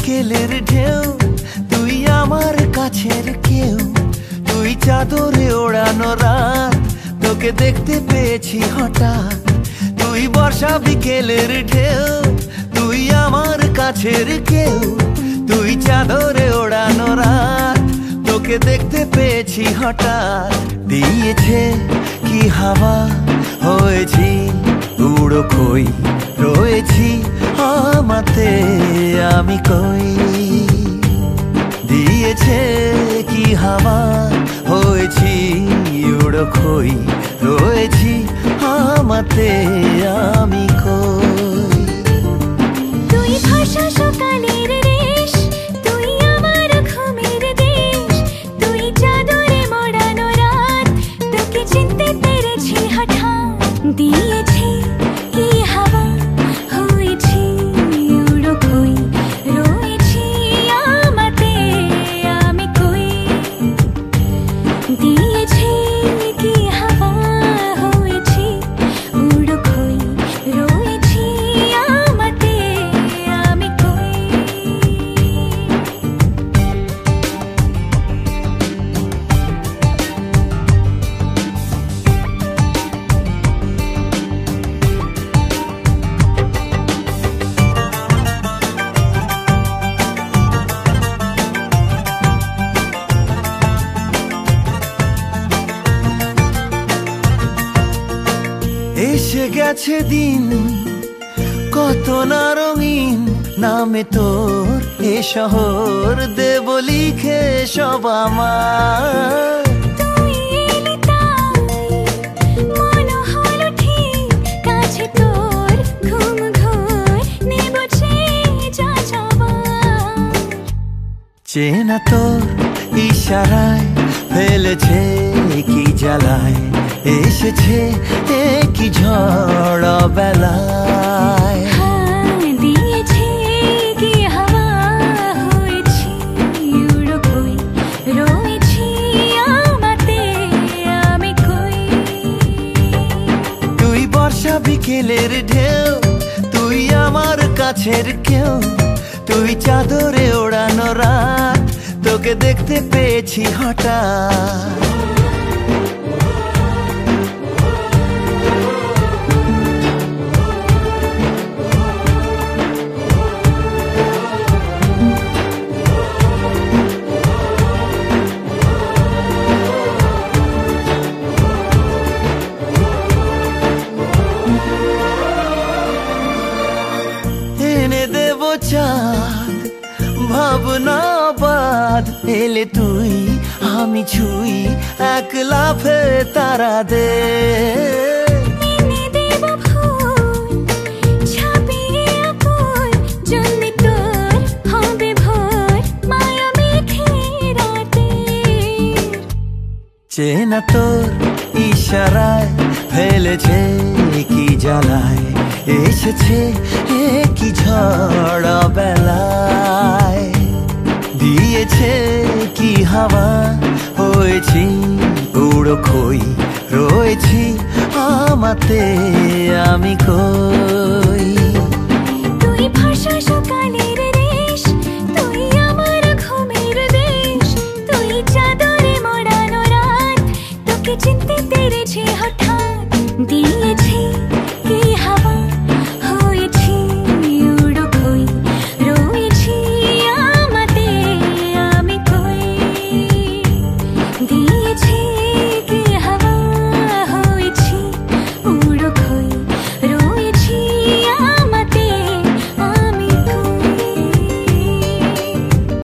বিকেলের ঢেউ, তুই আমার কাছের কেউ, তুই চাদরে ওড়ানো রাত, তোকে দেখতে পেয়েছি হঠাৎ। তুই বর্ষা বিকেলের ঢেউ, তুই আমার কাছের কেউ, তুই চাদরে ওড়ানো রাত, তোকে দেখতে পেয়েছি হঠাৎ। দিয়েছে কি হাওয়া, হয়েছি উড়ো খই, রয়েছি আমাতে আমি কই। দিয়েছে কি হাওয়া, হয়েছি উড়ো খই, রয়েছি আমাতে আমি কই। তুই ভাষা সকালের রেশ, তুই আমার ঘুমের দেশ, তুই চাদরে মোড়ানো রাত, তোকে চিনতে পেরেছি হঠাৎ। দিয়েছি কি হাওয়া, হয়েছি উড়ো খই, রয়েছি আমাতে আমি কই। দিয়েছি কি হাওয়া, হয়েছি উড়ো খই, রয়েছি আমাতে আমি কই। এসে গেছে দিন কত না রঙিন, নামে তোর এ শহর দেব লিখে সব আমার। তুই এলি তাই মন হলো ঠিক, কাছে তোর ঘুম ঘোর নেব যা যাবার। চেনা তোর ইশারায় ফেলেছে কি জ্বালায়, এসেছে কি ঝড় বেলায়। দিয়েছে কি হাওয়া, হয়েছি উড়ো খই, রয়েছি আমাতে আমি কই। তুই বর্ষা বিকেলের ঢেউ, তুই আমার কাছের কেউ, তুই চাদরে ওড়ানো রাত, তোকে দেখতে পেয়েছি হঠাৎ। এনে দেব চাঁদ ভাবনা বাদ, এলে তুই আমি ছুই এক লাফে তারা দে। এনে দেব ফুল ছাপিয়ে আকুল, জলদি তোর হবে ভোর মায়া মেঘে রাতে। চেনা তোর ইশারায় ফেলেছে কি জ্বালায়, এসেছে কি ঝড় বেলায়। দিয়েছে কি হাওয়া, হয়েছি উড়ো খই, রয়েছি আমাতে আমি কই।